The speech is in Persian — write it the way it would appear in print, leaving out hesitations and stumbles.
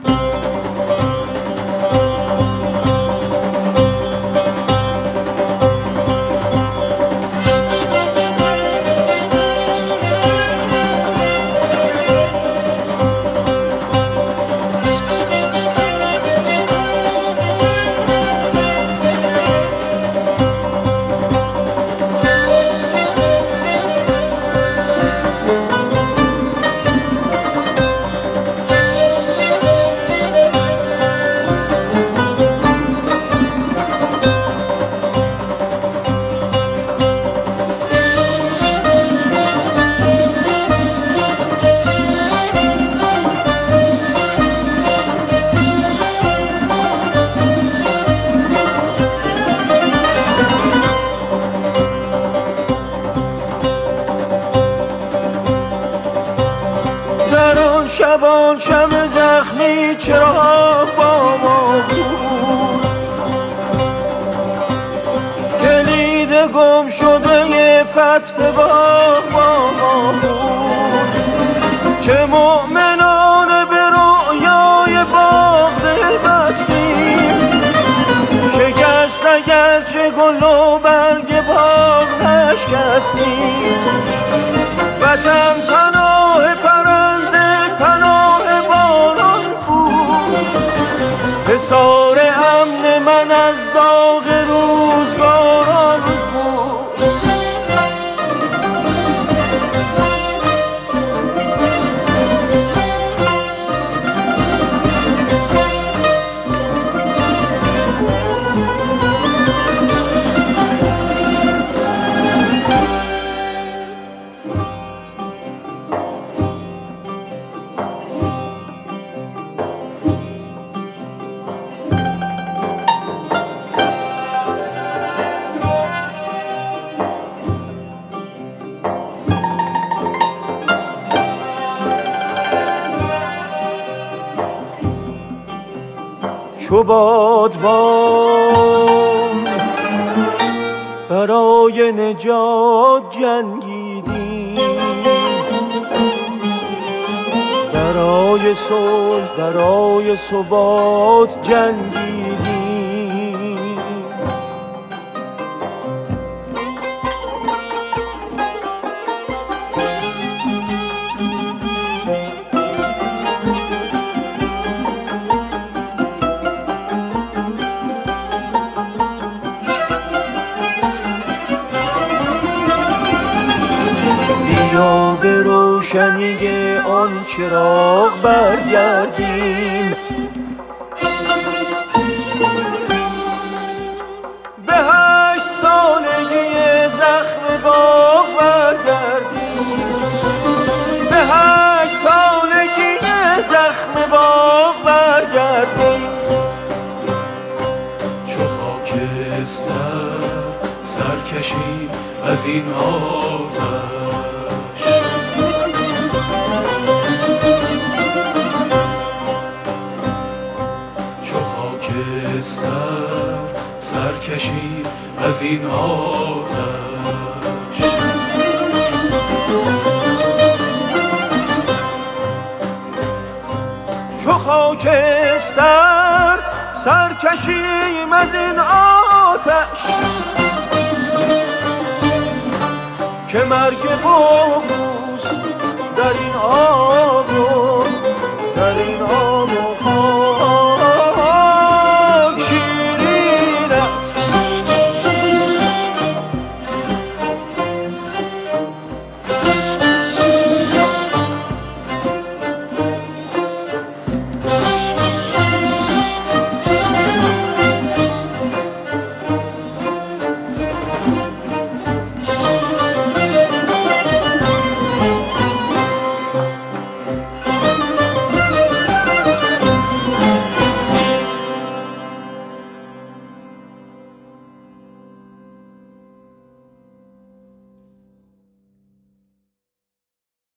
شبان شب زخمی چراغ با ما بود، کلید گم شده فتح باغ با ما بود، که مؤمنان به رؤیای باغ دل بستیم، شکست اگرچه گل و برگ باغ نشکستیم. وطن پناه پرنده پناه باران بود، حصار امن من از داغ روزگاران بود. چو بادبان برای نجات جنگیدیم، برای صلح برای ثبات جنگیدیم. یا به روشنی آن چراغ برگردیم، به 8 سالگی زخم باغ برگردیم، به 8 سالگی زخم باغ برگردیم. چو خاکستر سر کشیم از این آتش، سر کشیم از این آتش. چو خاکستر سر کشیم از این آتش، که مرگ بغوث در این آب و در این آب